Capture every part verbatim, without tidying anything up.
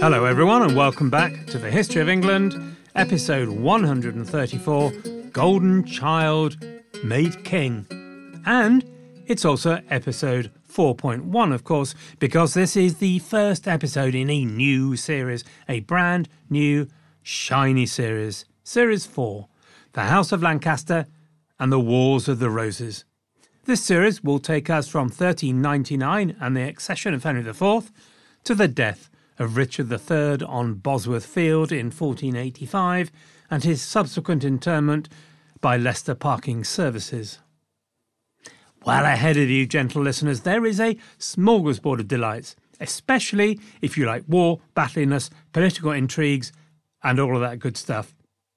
Hello everyone and welcome back to the History of England, episode one hundred thirty-four, Golden Child Made King. And it's also episode four point one, of course, because this is the first episode in a new series, a brand new, shiny series, Series four, The House of Lancaster and the Wars of the Roses. This series will take us from thirteen ninety-nine and the accession of Henry the Fourth to the death of Richard the Third on Bosworth Field in fourteen eighty-five and his subsequent interment by Leicester Parking Services. Well ahead of you, gentle listeners, there is a smorgasbord of delights, especially if you like war, battliness, political intrigues, and all of that good stuff.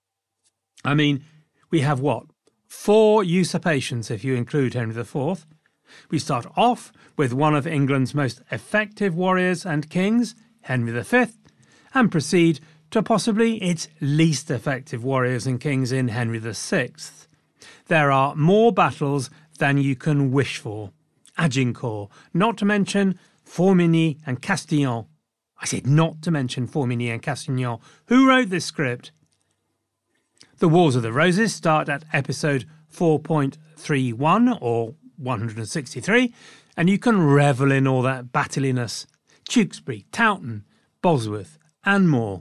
I mean, we have what? Four usurpations if you include Henry the Fourth. We start off with one of England's most effective warriors and kings, Henry the Fifth, and proceed to possibly its least effective warriors and kings in Henry the Sixth. There are more battles than you can wish for. Agincourt, not to mention Formigny and Castillon. I said not to mention Formigny and Castillon. Who wrote this script? The Wars of the Roses start at episode four point three one or one hundred sixty-three, and you can revel in all that battliness. Tewkesbury, Towton, Bosworth, and more.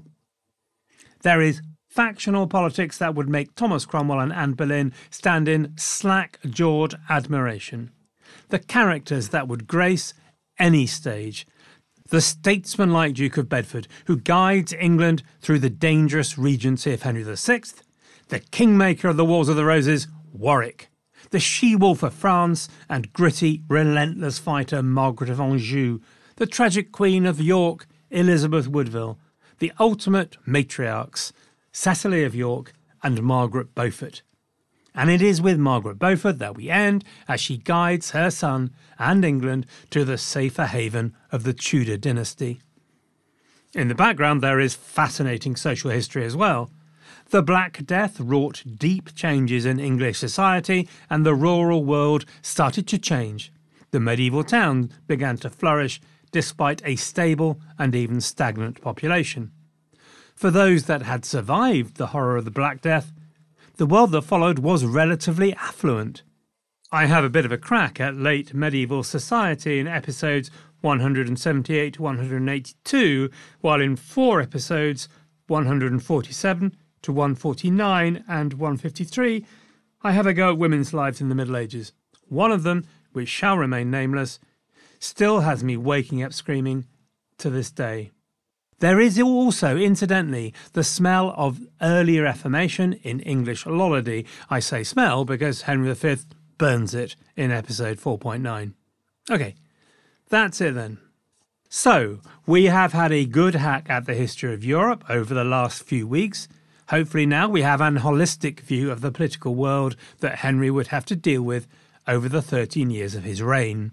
There is factional politics that would make Thomas Cromwell and Anne Boleyn stand in slack-jawed admiration. The characters that would grace any stage. The statesman-like Duke of Bedford, who guides England through the dangerous regency of Henry the Sixth. The kingmaker of the Wars of the Roses, Warwick. The she-wolf of France and gritty, relentless fighter Margaret of Anjou. The tragic Queen of York, Elizabeth Woodville. The ultimate matriarchs, Cecily of York and Margaret Beaufort. And it is with Margaret Beaufort that we end as she guides her son and England to the safer haven of the Tudor dynasty. In the background there is fascinating social history as well. The Black Death wrought deep changes in English society and the rural world started to change. The medieval town began to flourish despite a stable and even stagnant population. For those that had survived the horror of the Black Death, the world that followed was relatively affluent. I have a bit of a crack at late medieval society in episodes one hundred seventy-eight to one hundred eighty-two, while in four episodes, one hundred forty-seven to one forty-nine and one fifty-three, I have a go at women's lives in the Middle Ages. One of them, which shall remain nameless, still has me waking up screaming to this day. There is also, incidentally, the smell of early Reformation in English lollardy. I say smell because Henry the Fifth burns it in episode four point nine. OK, that's it then. So, we have had a good hack at the history of Europe over the last few weeks. Hopefully now we have an holistic view of the political world that Henry would have to deal with over the thirteen years of his reign.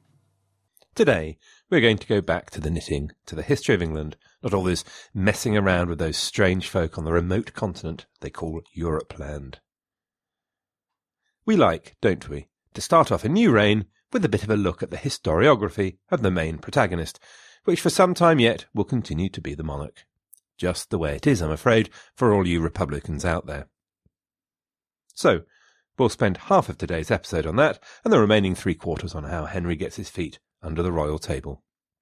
Today, we're going to go back to the knitting, to the history of England, not all this messing around with those strange folk on the remote continent they call Europe-land. We like, don't we, to start off a new reign with a bit of a look at the historiography of the main protagonist, which for some time yet will continue to be the monarch. Just the way it is, I'm afraid, for all you Republicans out there. So, we'll spend half of today's episode on that, and the remaining three quarters on how Henry gets his feet under the royal table.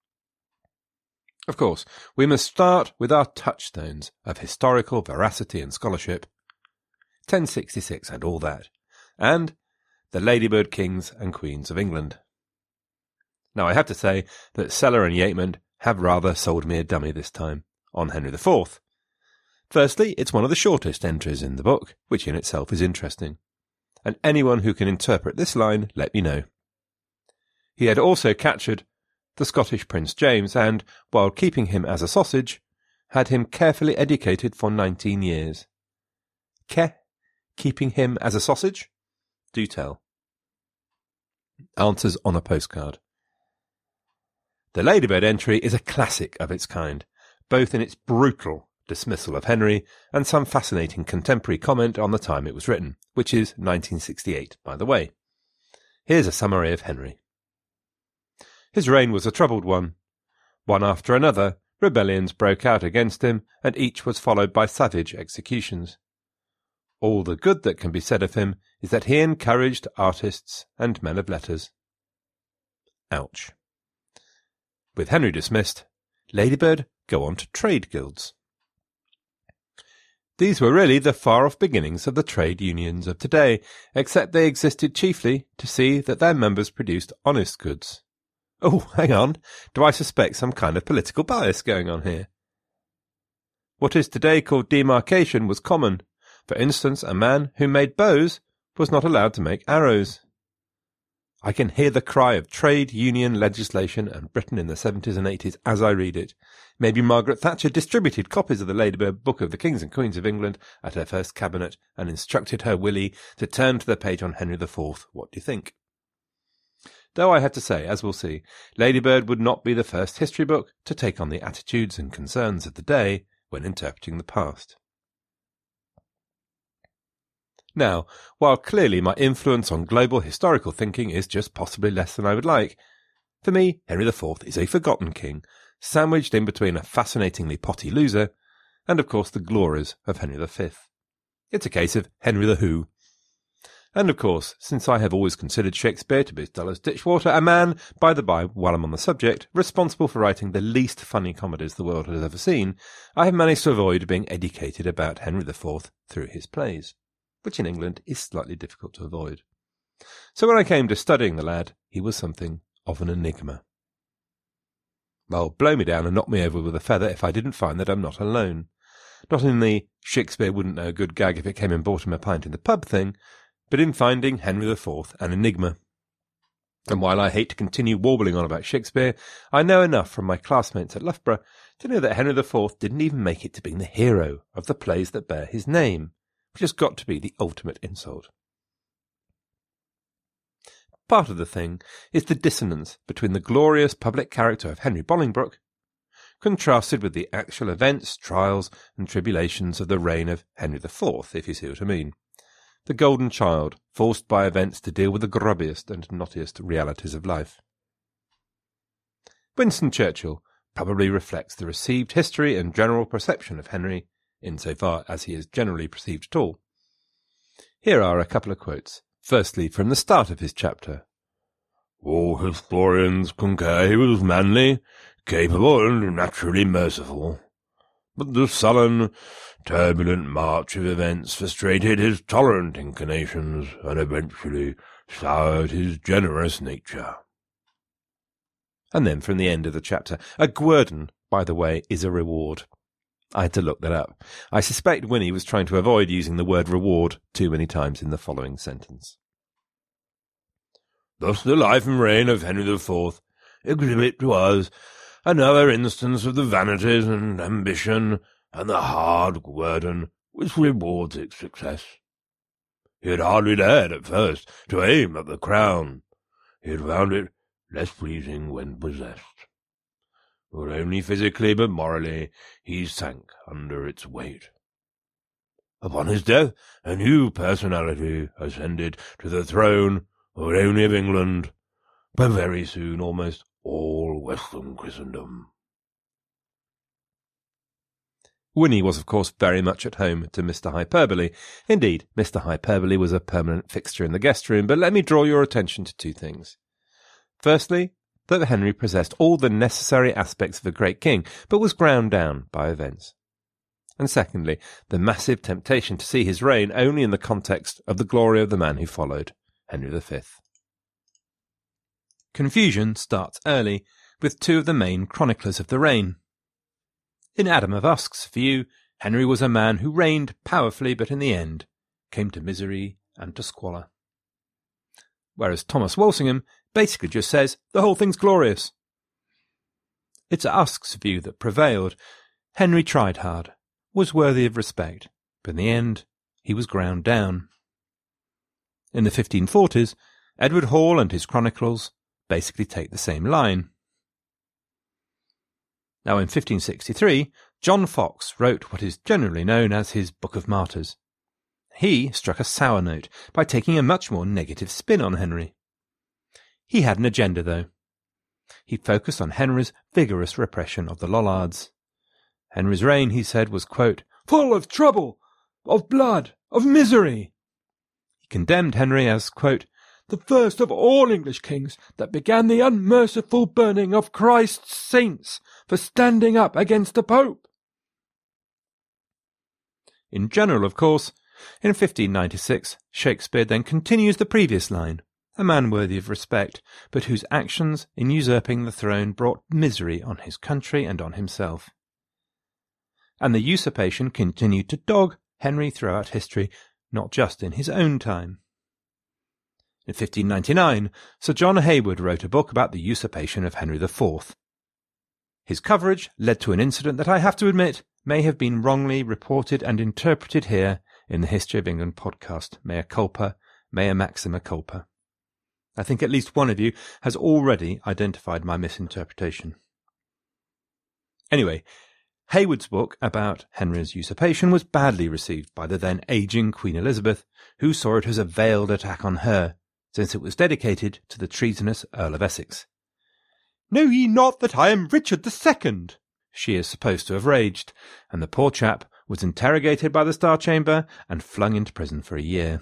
Of course, we must start with our touchstones of historical veracity and scholarship, ten sixty-six and all that, and the Ladybird Kings and Queens of England. Now I have to say that Sellar and Yeatman have rather sold me a dummy this time, on Henry the Fourth. Firstly, it's one of the shortest entries in the book, which in itself is interesting. And anyone who can interpret this line, let me know. He had also captured the Scottish Prince James and, while keeping him as a sausage, had him carefully educated for nineteen years. Ke? Keeping him as a sausage? Do tell. Answers on a postcard. The Ladybird entry is a classic of its kind, both in its brutal dismissal of Henry and some fascinating contemporary comment on the time it was written, which is nineteen sixty-eight, by the way. Here's a summary of Henry. His reign was a troubled one. One after another, Rebellions broke out against him, and each was followed by savage executions. All the good that can be said of him is that he encouraged artists and men of letters. Ouch. With Henry dismissed, Ladybird go on to trade guilds. These were really the far-off beginnings of the trade unions of today, except they existed chiefly to see that their members produced honest goods. Oh, hang on, do I suspect some kind of political bias going on here? What is today called demarcation was common. For instance, a man who made bows was not allowed to make arrows. I can hear the cry of trade union legislation and Britain in the seventies and eighties as I read it. Maybe Margaret Thatcher distributed copies of the Ladybird Book of the Kings and Queens of England at her first cabinet and instructed her Willie to turn to the page on Henry the Fourth. What do you think? Though I had to say, as we'll see, Ladybird would not be the first history book to take on the attitudes and concerns of the day when interpreting the past. Now, while clearly my influence on global historical thinking is just possibly less than I would like, for me, Henry the Fourth is a forgotten king, sandwiched in between a fascinatingly potty loser and, of course, the glories of Henry the Fifth. It's a case of Henry the Who. And, of course, since I have always considered Shakespeare to be as dull as ditchwater, a man, by the by, while I'm on the subject, responsible for writing the least funny comedies the world has ever seen, I have managed to avoid being educated about Henry the Fourth through his plays, which in England is slightly difficult to avoid. So when I came to studying the lad, he was something of an enigma. Well, blow me down and knock me over with a feather if I didn't find that I'm not alone. Not in the Shakespeare wouldn't know a good gag if it came and bought him a pint in the pub thing, but in finding Henry the Fourth an enigma. And while I hate to continue warbling on about Shakespeare, I know enough from my classmates at Loughborough to know that Henry the Fourth didn't even make it to being the hero of the plays that bear his name, which has got to be the ultimate insult. Part of the thing is the dissonance between the glorious public character of Henry Bolingbroke, contrasted with the actual events, trials, and tribulations of the reign of Henry the Fourth, if you see what I mean. The golden child, forced by events to deal with the grubbiest and knottiest realities of life. Winston Churchill probably reflects the received history and general perception of Henry, insofar as he is generally perceived at all. Here are a couple of quotes, firstly from the start of his chapter. All historians concur he was manly, capable and naturally merciful. But the sullen, turbulent march of events frustrated his tolerant inclinations and eventually soured his generous nature. And then from the end of the chapter, a guerdon, by the way, is a reward. I had to look that up. I suspect Winnie was trying to avoid using the word reward too many times in the following sentence. Thus the life and reign of Henry the Fourth exhibit to us another instance of the vanities and ambition and the hard guerdon which rewards its success. He had hardly dared at first to aim at the crown. He had found it less pleasing when possessed. Not only physically but morally he sank under its weight. Upon his death a new personality ascended to the throne not only of England, but very soon almost all Western Christendom. Winnie was, of course, very much at home to Mister Hyperbole. Indeed, Mister Hyperbole was a permanent fixture in the guest room, but let me draw your attention to two things. Firstly, that Henry possessed all the necessary aspects of a great king, but was ground down by events. And secondly, the massive temptation to see his reign only in the context of the glory of the man who followed, Henry the Fifth. Confusion starts early with two of the main chroniclers of the reign. In Adam of Usk's view, Henry was a man who reigned powerfully but in the end came to misery and to squalor. Whereas Thomas Walsingham basically just says the whole thing's glorious. It's Usk's view that prevailed. Henry tried hard, was worthy of respect, but in the end he was ground down. In the fifteen forties, Edward Hall and his chronicles basically take the same line. Now in fifteen sixty-three, John Foxe wrote what is generally known as his Book of Martyrs. He struck a sour note by taking a much more negative spin on Henry. He had an agenda, though. He focused on Henry's vigorous repression of the Lollards. Henry's reign, he said, was, quote, full of trouble, of blood, of misery. He condemned Henry as, quote, the first of all English kings that began the unmerciful burning of Christ's saints for standing up against the Pope. In general, of course, in fifteen ninety-six, Shakespeare then continues the previous line, a man worthy of respect, but whose actions in usurping the throne brought misery on his country and on himself. And the usurpation continued to dog Henry throughout history, not just in his own time. In fifteen ninety-nine, Sir John Hayward wrote a book about the usurpation of Henry the Fourth. His coverage led to an incident that I have to admit may have been wrongly reported and interpreted here in the History of England podcast. Mea culpa, mea maxima culpa. I think at least one of you has already identified my misinterpretation. Anyway, Hayward's book about Henry's usurpation was badly received by the then ageing Queen Elizabeth, who saw it as a veiled attack on her, since it was dedicated to the treasonous Earl of Essex. Know ye not that I am Richard the Second? She is supposed to have raged, and the poor chap was interrogated by the Star Chamber and flung into prison for a year.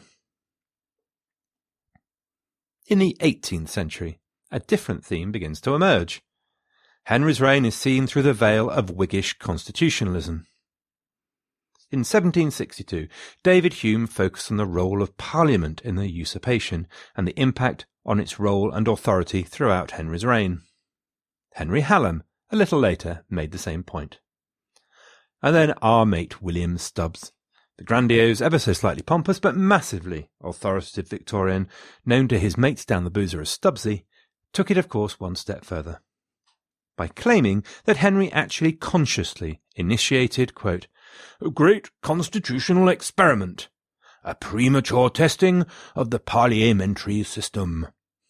In the eighteenth century, a different theme begins to emerge. Henry's reign is seen through the veil of Whiggish constitutionalism. In seventeen sixty-two, David Hume focused on the role of Parliament in the usurpation and the impact on its role and authority throughout Henry's reign. Henry Hallam, a little later, made the same point. And then our mate William Stubbs, the grandiose, ever so slightly pompous, but massively authoritative Victorian, known to his mates down the boozer as Stubbsy, took it, of course, one step further, by claiming that Henry actually consciously initiated, quote, a great constitutional experiment, a premature testing of the parliamentary system.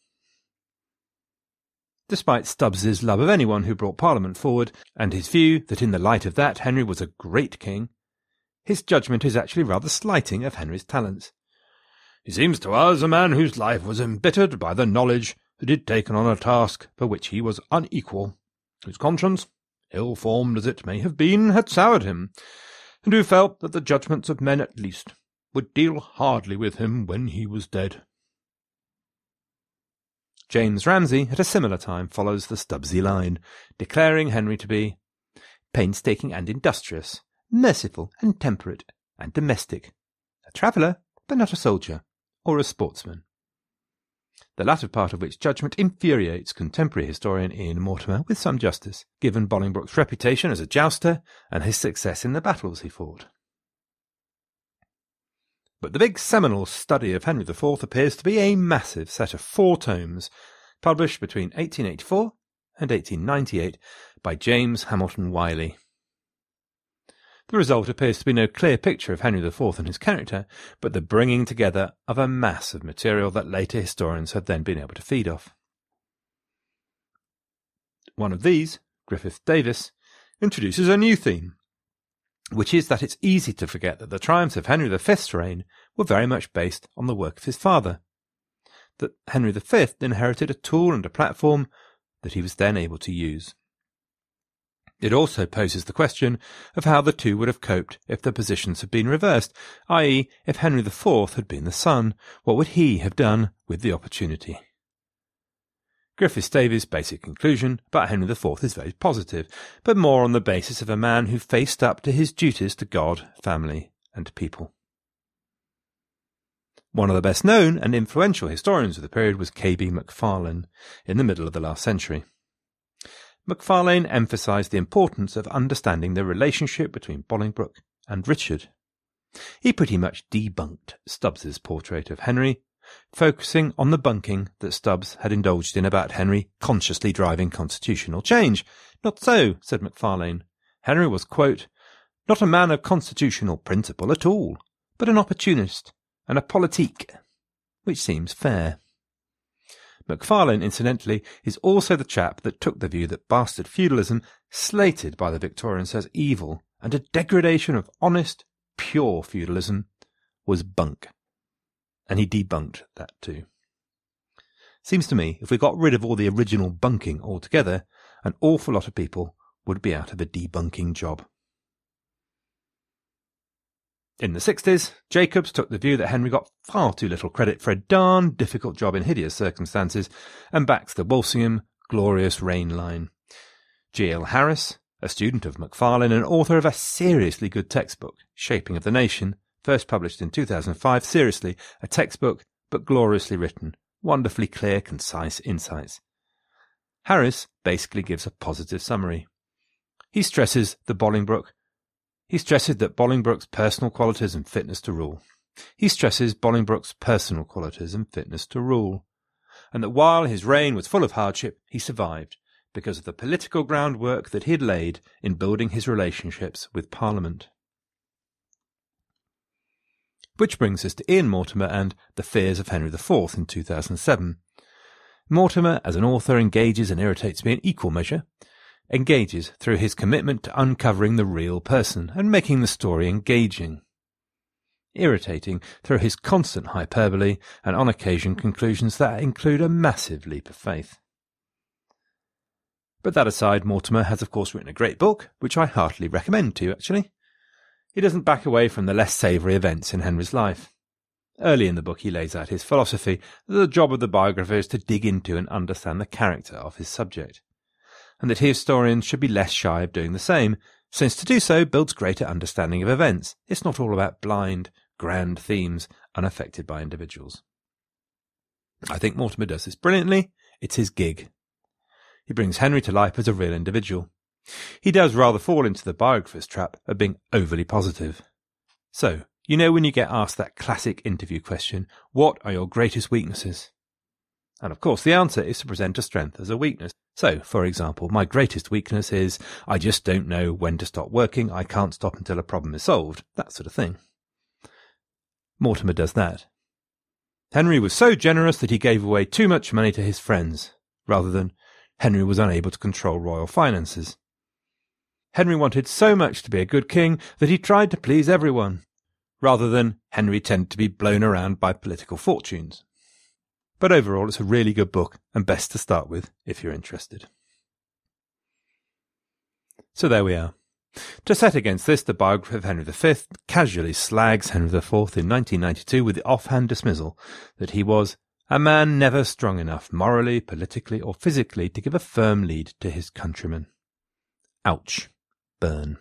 Despite Stubbs's love of anyone who brought Parliament forward, and his view that in the light of that Henry was a great king, his judgment is actually rather slighting of Henry's talents. He seems to us a man whose life was embittered by the knowledge that he had taken on a task for which he was unequal, whose conscience, ill-formed as it may have been, had soured him, and who felt that the judgments of men at least would deal hardly with him when he was dead. James Ramsay at a similar time follows the Stubbsy line, declaring Henry to be painstaking and industrious, merciful and temperate, and domestic, a traveller, but not a soldier, or a sportsman. The latter part of which judgment infuriates contemporary historian Ian Mortimer with some justice, given Bolingbroke's reputation as a jouster and his success in the battles he fought. But the big seminal study of Henry the Fourth appears to be a massive set of four tomes, published between eighteen eighty-four and eighteen ninety-eight by James Hamilton Wiley. The result appears to be no clear picture of Henry the Fourth and his character, but the bringing together of a mass of material that later historians have then been able to feed off. One of these, Griffith Davis, introduces a new theme, which is that it's easy to forget that the triumphs of Henry the Fifth's reign were very much based on the work of his father, that Henry the Fifth inherited a tool and a platform that he was then able to use. It also poses the question of how the two would have coped if the positions had been reversed, that is, if Henry the Fourth had been the son, what would he have done with the opportunity? Griffith Davies' basic conclusion about Henry the Fourth is very positive, but more on the basis of a man who faced up to his duties to God, family, and people. One of the best known and influential historians of the period was K B Macfarlane in the middle of the last century. Macfarlane emphasised the importance of understanding the relationship between Bolingbroke and Richard. He pretty much debunked Stubbs's portrait of Henry, focusing on the bunking that Stubbs had indulged in about Henry consciously driving constitutional change. Not so, said Macfarlane. Henry was, quote, not a man of constitutional principle at all, but an opportunist and a politique, which seems fair. Macfarlane, incidentally, is also the chap that took the view that bastard feudalism, slated by the Victorians as evil and a degradation of honest, pure feudalism, was bunk. And he debunked that too. Seems to me, if we got rid of all the original bunking altogether, an awful lot of people would be out of a debunking job. In the sixties, Jacobs took the view that Henry got far too little credit for a darn difficult job in hideous circumstances and backs the Walsingham glorious reign line. G. L. Harris, a student of Macfarlane and author of a seriously good textbook, Shaping of the Nation, first published in two thousand five, seriously, a textbook, but gloriously written, wonderfully clear, concise insights. Harris basically gives a positive summary. He stresses the Bolingbroke He stresses that Bolingbroke's personal qualities and fitness to rule. He stresses Bolingbroke's personal qualities and fitness to rule, and that while his reign was full of hardship, he survived because of the political groundwork that he had laid in building his relationships with Parliament. Which brings us to Ian Mortimer and The Fears of Henry the Fourth in two thousand seven. Mortimer, as an author, engages and irritates me in equal measure, engages through his commitment to uncovering the real person and making the story engaging, irritating through his constant hyperbole and on occasion conclusions that include a massive leap of faith. But that aside, Mortimer has of course written a great book, which I heartily recommend to you actually. He doesn't back away from the less savoury events in Henry's life. Early in the book he lays out his philosophy that the job of the biographer is to dig into and understand the character of his subject, and that historians should be less shy of doing the same, since to do so builds greater understanding of events. It's not all about blind, grand themes unaffected by individuals. I think Mortimer does this brilliantly. It's his gig. He brings Henry to life as a real individual. He does rather fall into the biographer's trap of being overly positive. So, you know when you get asked that classic interview question, what are your greatest weaknesses? And of course the answer is to present a strength as a weakness. So, for example, my greatest weakness is, I just don't know when to stop working, I can't stop until a problem is solved, that sort of thing. Mortimer does that. Henry was so generous that he gave away too much money to his friends, rather than Henry was unable to control royal finances. Henry wanted so much to be a good king that he tried to please everyone, rather than Henry tended to be blown around by political fortunes. But overall, it's a really good book and best to start with if you're interested. So there we are. To set against this, the biography of Henry the Fifth casually slags Henry the Fourth in nineteen ninety-two with the offhand dismissal that he was a man never strong enough morally, politically or physically to give a firm lead to his countrymen. Ouch. Burn.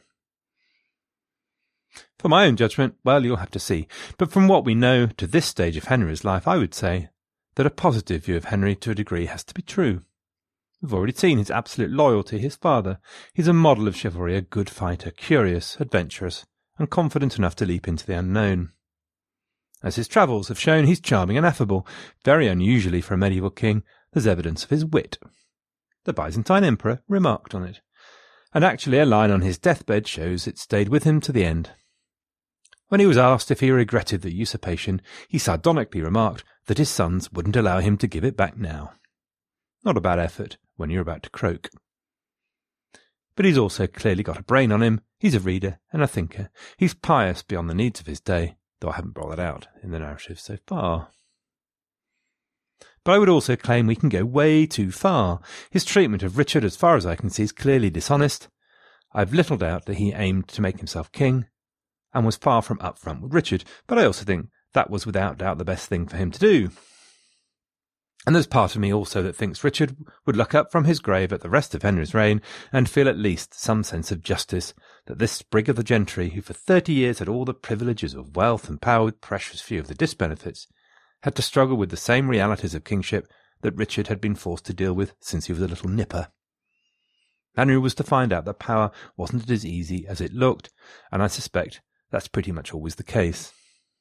For my own judgment, well, you'll have to see. But from what we know to this stage of Henry's life, I would say that a positive view of Henry to a degree has to be true. We've already seen his absolute loyalty to his father. He's a model of chivalry, a good fighter, curious, adventurous, and confident enough to leap into the unknown. As his travels have shown, he's charming and affable. Very unusually for a medieval king, there's evidence of his wit. The Byzantine emperor remarked on it, and actually a line on his deathbed shows it stayed with him to the end. When he was asked if he regretted the usurpation, he sardonically remarked that his sons wouldn't allow him to give it back now. Not a bad effort when you're about to croak. But he's also clearly got a brain on him. He's a reader and a thinker. He's pious beyond the needs of his day, though I haven't brought that out in the narrative so far. But I would also claim we can go way too far. His treatment of Richard, as far as I can see, is clearly dishonest. I've little doubt that he aimed to make himself king, and was far from upfront with Richard, but I also think that was without doubt the best thing for him to do. And there's part of me also that thinks Richard would look up from his grave at the rest of Henry's reign and feel at least some sense of justice that this sprig of the gentry, who for thirty years had all the privileges of wealth and power with precious few of the disbenefits, had to struggle with the same realities of kingship that Richard had been forced to deal with since he was a little nipper. Henry was to find out that power wasn't as easy as it looked, and I suspect that's pretty much always the case.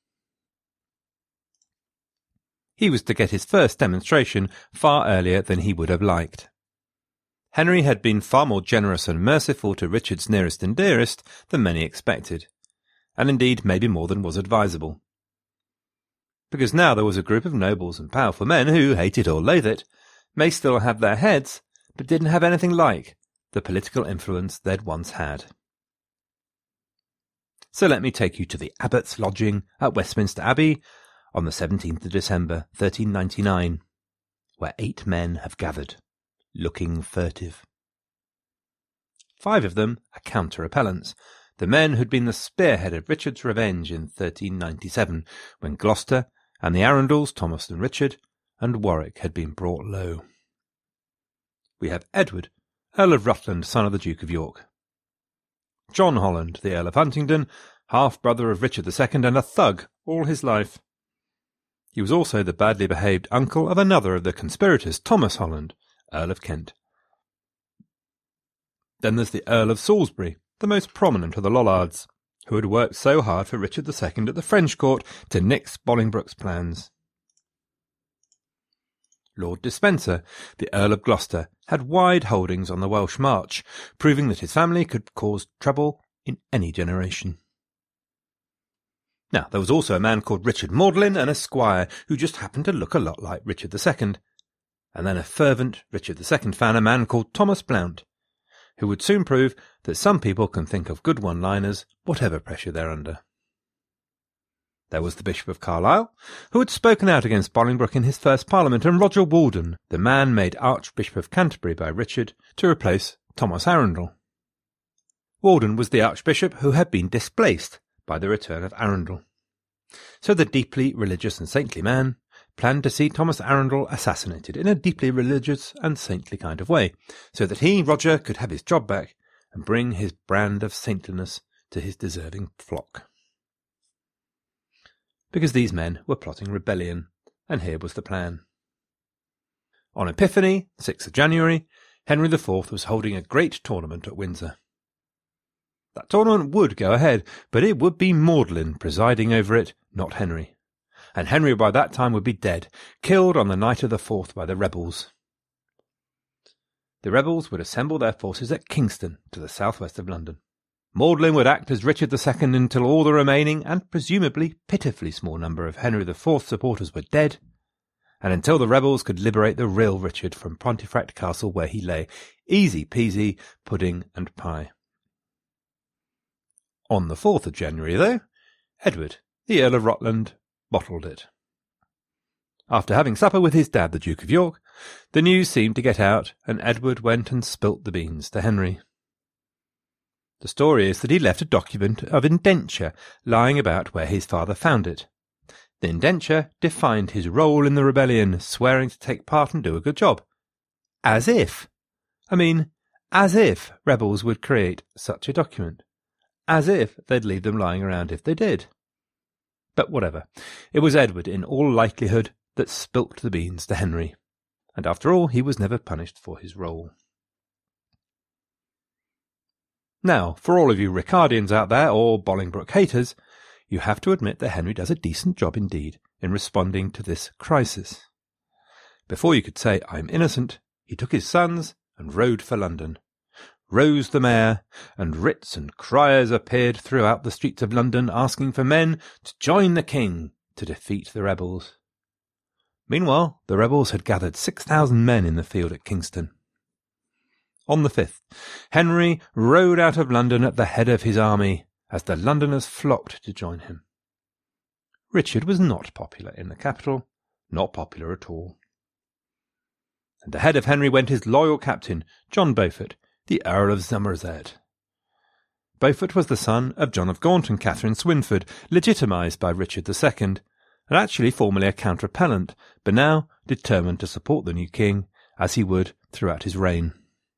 He was to get his first demonstration far earlier than he would have liked. Henry had been far more generous and merciful to Richard's nearest and dearest than many expected, and indeed maybe more than was advisable. Because now there was a group of nobles and powerful men who, hate it or loathe it, may still have their heads, but didn't have anything like the political influence they'd once had. So let me take you to the abbot's lodging at Westminster Abbey on the seventeenth of December, thirteen ninety-nine, where eight men have gathered, looking furtive. Five of them are counter-appellants, the men who'd been the spearhead of Richard's revenge in thirteen ninety-seven, when Gloucester and the Arundels, Thomas and Richard, and Warwick had been brought low. We have Edward, Earl of Rutland, son of the Duke of York. John Holland, the Earl of Huntingdon, half-brother of Richard the Second and a thug all his life. He was also the badly behaved uncle of another of the conspirators, Thomas Holland, Earl of Kent. Then there's the Earl of Salisbury, the most prominent of the Lollards, who had worked so hard for Richard the Second at the French court to nix Bolingbroke's plans. Lord Despencer, the Earl of Gloucester, had wide holdings on the Welsh March, proving that his family could cause trouble in any generation. Now, there was also a man called Richard Magdalen, an esquire, who just happened to look a lot like Richard the Second, and then a fervent Richard the Second fan, a man called Thomas Blount, who would soon prove that some people can think of good one-liners, whatever pressure they're under. There was the Bishop of Carlisle, who had spoken out against Bolingbroke in his first Parliament, and Roger Walden, the man made Archbishop of Canterbury by Richard to replace Thomas Arundel. Walden was the Archbishop who had been displaced by the return of Arundel. So the deeply religious and saintly man planned to see Thomas Arundel assassinated in a deeply religious and saintly kind of way, so that he, Roger, could have his job back and bring his brand of saintliness to his deserving flock. Because these men were plotting rebellion, and here was the plan. On Epiphany, sixth of January, Henry the Fourth was holding a great tournament at Windsor. That tournament would go ahead, but it would be Magdalen presiding over it, not Henry. And Henry by that time would be dead, killed on the night of the fourth by the rebels. The rebels would assemble their forces at Kingston, to the southwest of London. Magdalen would act as Richard the Second until all the remaining, and presumably pitifully small number of Henry the Fourth's supporters were dead, and until the rebels could liberate the real Richard from Pontefract Castle where he lay, easy peasy, pudding and pie. On the fourth of January, though, Edward, the Earl of Rutland, bottled it. After having supper with his dad, the Duke of York, the news seemed to get out, and Edward went and spilt the beans to Henry. The story is that he left a document of indenture lying about where his father found it. The indenture defined his role in the rebellion, swearing to take part and do a good job. As if. I mean, as if rebels would create such a document. As if they'd leave them lying around if they did. But whatever. It was Edward, in all likelihood, that spilt the beans to Henry. And after all, he was never punished for his role. Now, for all of you Ricardians out there, or Bolingbroke haters, you have to admit that Henry does a decent job indeed in responding to this crisis. Before you could say, I'm innocent, he took his sons and rode for London. Rose the mayor, and writs and criers appeared throughout the streets of London asking for men to join the king to defeat the rebels. Meanwhile, the rebels had gathered six thousand men in the field at Kingston. On the fifth, Henry rode out of London at the head of his army, as the Londoners flocked to join him. Richard was not popular in the capital, not popular at all. And ahead of Henry went his loyal captain, John Beaufort, the Earl of Somerset. Beaufort was the son of John of Gaunt and Catherine Swynford, legitimised by Richard the Second, and actually formerly a counter-appellant, but now determined to support the new king, as he would throughout his reign.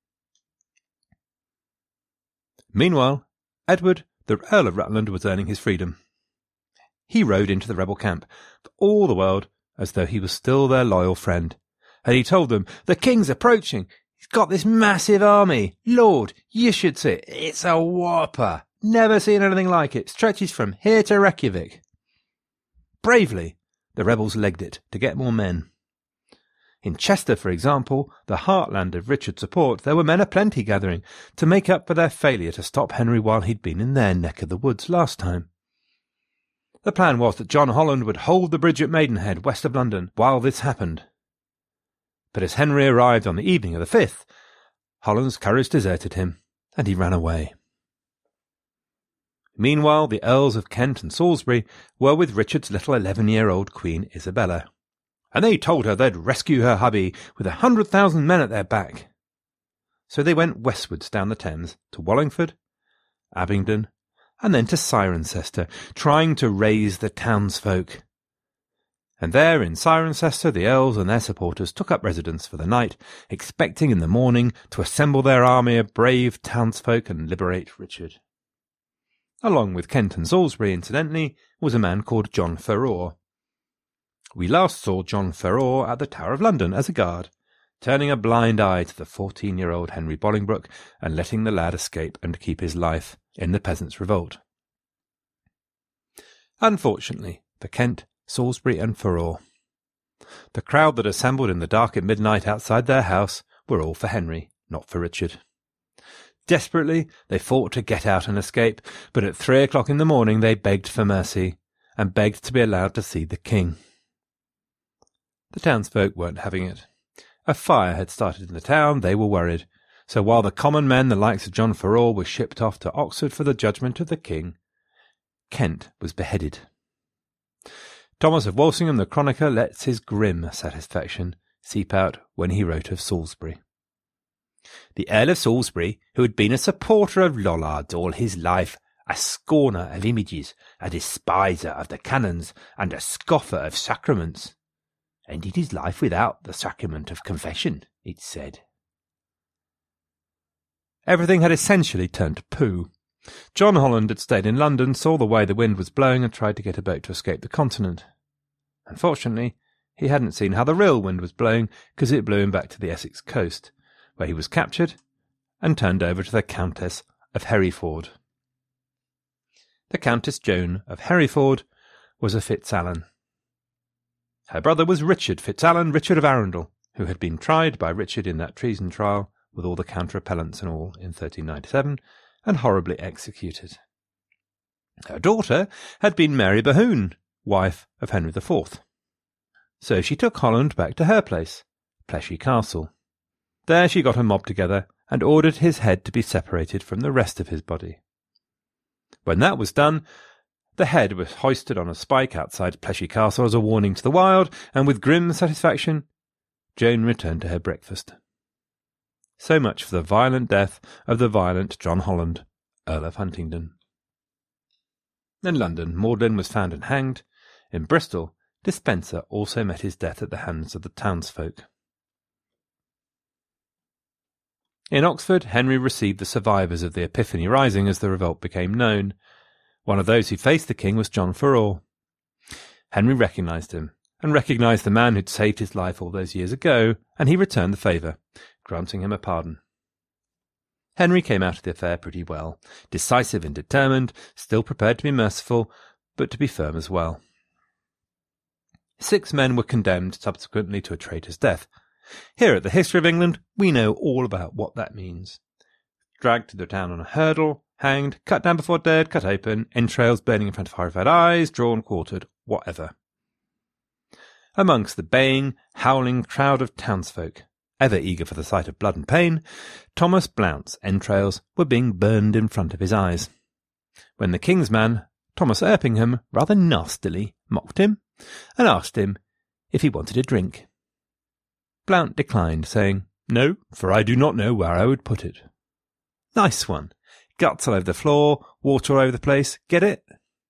Meanwhile, Edward, the Earl of Rutland, was earning his freedom. He rode into the rebel camp, for all the world as though he was still their loyal friend, and he told them, "The king's approaching. He's got this massive army. Lord, you should see it. It's a whopper. Never seen anything like it. Stretches from here to Reykjavik." Bravely, the rebels legged it to get more men. In Chester, for example, the heartland of Richard's support, there were men aplenty gathering to make up for their failure to stop Henry while he'd been in their neck of the woods last time. The plan was that John Holland would hold the bridge at Maidenhead, west of London, while this happened. But as Henry arrived on the evening of the fifth, Holland's courage deserted him, and he ran away. Meanwhile, the Earls of Kent and Salisbury were with Richard's little eleven-year-old Queen Isabella, and they told her they'd rescue her hubby with a hundred thousand men at their back. So they went westwards down the Thames to Wallingford, Abingdon, and then to Cirencester, trying to raise the townsfolk. And there in Cirencester the earls and their supporters took up residence for the night, expecting in the morning to assemble their army of brave townsfolk and liberate Richard. Along with Kent and Salisbury, incidentally, was a man called John Ferror. We last saw John Ferror at the Tower of London as a guard, turning a blind eye to the fourteen-year-old Henry Bolingbroke and letting the lad escape and keep his life in the peasants' revolt. Unfortunately for Kent, Salisbury and Ferror, the crowd that assembled in the dark at midnight outside their house were all for Henry, not for Richard. Desperately they fought to get out and escape, but at three o'clock in the morning they begged for mercy, and begged to be allowed to see the king. The townsfolk weren't having it. A fire had started in the town, they were worried, so while the common men, the likes of John Ferror, were shipped off to Oxford for the judgment of the king, Kent was beheaded. Thomas of Walsingham, the chronicler, lets his grim satisfaction seep out when he wrote of Salisbury. The Earl of Salisbury, who had been a supporter of Lollards all his life, a scorner of images, a despiser of the canons, and a scoffer of sacraments, ended his life without the sacrament of confession, it said. Everything had essentially turned to poo. John Holland had stayed in London, saw the way the wind was blowing, and tried to get a boat to escape the continent. Unfortunately, he hadn't seen how the real wind was blowing, because it blew him back to the Essex coast, where he was captured and turned over to the Countess of Hereford. The Countess Joan of Hereford was a Fitzalan. Her brother was Richard Fitzalan, Richard of Arundel, who had been tried by Richard in that treason trial, with all the counter-appellants and all, in thirteen ninety-seven, and horribly executed. Her daughter had been Mary Bohun, wife of Henry the Fourth. So she took Holland back to her place, Pleshy Castle. There she got a mob together and ordered his head to be separated from the rest of his body. When that was done, the head was hoisted on a spike outside Pleshy Castle as a warning to the wild, and with grim satisfaction, Joan returned to her breakfast. So much for the violent death of the violent John Holland, Earl of Huntingdon. In London, Magdalen was found and hanged. In Bristol, Despenser also met his death at the hands of the townsfolk. In Oxford, Henry received the survivors of the Epiphany Rising as the revolt became known. One of those who faced the king was John Ferror. Henry recognised him, and recognised the man who'd saved his life all those years ago, and he returned the favour, granting him a pardon. Henry came out of the affair pretty well, decisive and determined, still prepared to be merciful, but to be firm as well. Six men were condemned subsequently to a traitor's death. Here at the History of England, we know all about what that means. Dragged to the town on a hurdle, hanged, cut down before dead, cut open, entrails burning in front of horrified eyes, drawn, quartered, whatever. Amongst the baying, howling crowd of townsfolk, ever eager for the sight of blood and pain, Thomas Blount's entrails were being burned in front of his eyes, when the king's man, Thomas Erpingham, rather nastily mocked him and asked him if he wanted a drink. Blount declined, saying, "No, for I do not know where I would put it." Nice one. Guts all over the floor, water all over the place. Get it?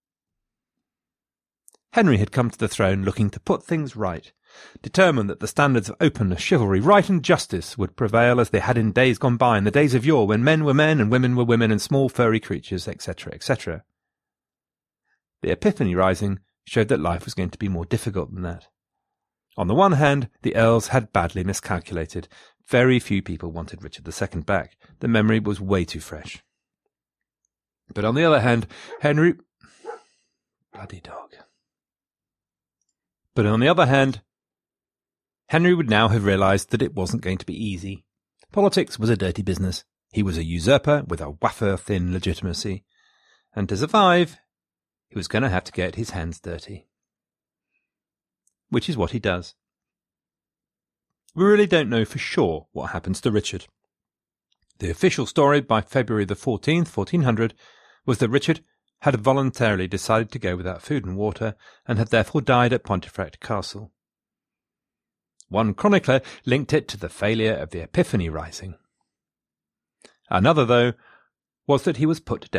Henry had come to the throne looking to put things right, determined that the standards of openness, chivalry, right and justice would prevail as they had in days gone by, in the days of yore, when men were men and women were women and small furry creatures, et cetera, et cetera. The Epiphany Rising showed that life was going to be more difficult than that. On the one hand, the earls had badly miscalculated. Very few people wanted Richard the Second back. The memory was way too fresh. But on the other hand, Henry... Bloody dog. But on the other hand, Henry would now have realised that it wasn't going to be easy. Politics was a dirty business. He was a usurper with a wafer-thin legitimacy. And to survive, he was going to have to get his hands dirty. Which is what he does. We really don't know for sure what happens to Richard. The official story by February the fourteenth, fourteen hundred, was that Richard had voluntarily decided to go without food and water, and had therefore died at Pontefract Castle. One chronicler linked it to the failure of the Epiphany Rising. Another, though, was that he was put to death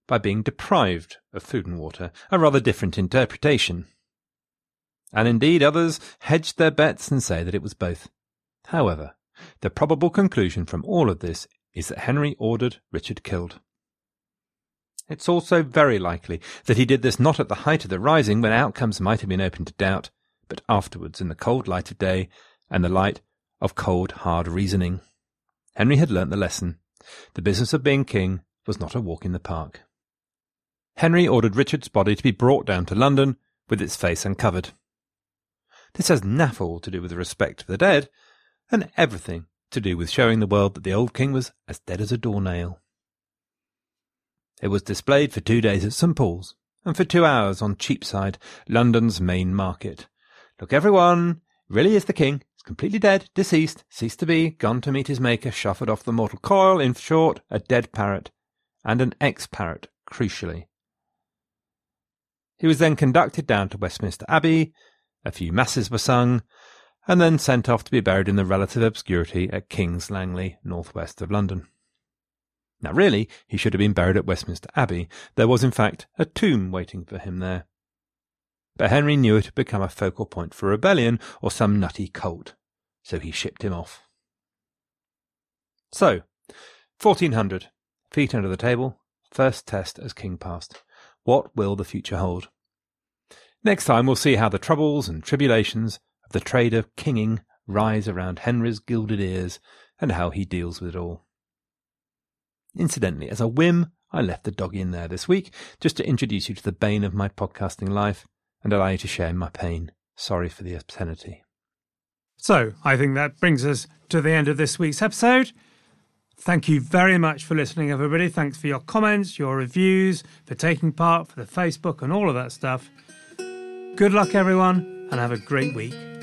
by being deprived of food and water, a rather different interpretation. And indeed others hedged their bets and say that it was both. However, the probable conclusion from all of this is that Henry ordered Richard killed. It's also very likely that he did this not at the height of the rising, when outcomes might have been open to doubt, but afterwards in the cold light of day and the light of cold, hard reasoning. Henry had learnt the lesson. The business of being king was not a walk in the park. Henry ordered Richard's body to be brought down to London with its face uncovered. This has naff all to do with respect for the dead, and everything to do with showing the world that the old king was as dead as a doornail. It was displayed for two days at St Paul's, and for two hours on Cheapside, London's main market. Look, everyone, really is the king. He's completely dead, deceased, ceased to be, gone to meet his maker, shuffled off the mortal coil, in short, a dead parrot, and an ex-parrot, crucially. He was then conducted down to Westminster Abbey, a few masses were sung, and then sent off to be buried in the relative obscurity at King's Langley, northwest of London. Now really, he should have been buried at Westminster Abbey. There was in fact a tomb waiting for him there. But Henry knew it had become a focal point for rebellion or some nutty cult, so he shipped him off. So, fourteen hundred, feet under the table, first test as king passed. What will the future hold? Next time we'll see how the troubles and tribulations of the trade of kinging rise around Henry's gilded ears, and how he deals with it all. Incidentally, as a whim, I left the doggy in there this week, just to introduce you to the bane of my podcasting life, and allow you to share in my pain. Sorry for the obscenity. So, I think that brings us to the end of this week's episode. Thank you very much for listening, everybody. Thanks for your comments, your reviews, for taking part, for the Facebook and all of that stuff. Good luck, everyone, and have a great week.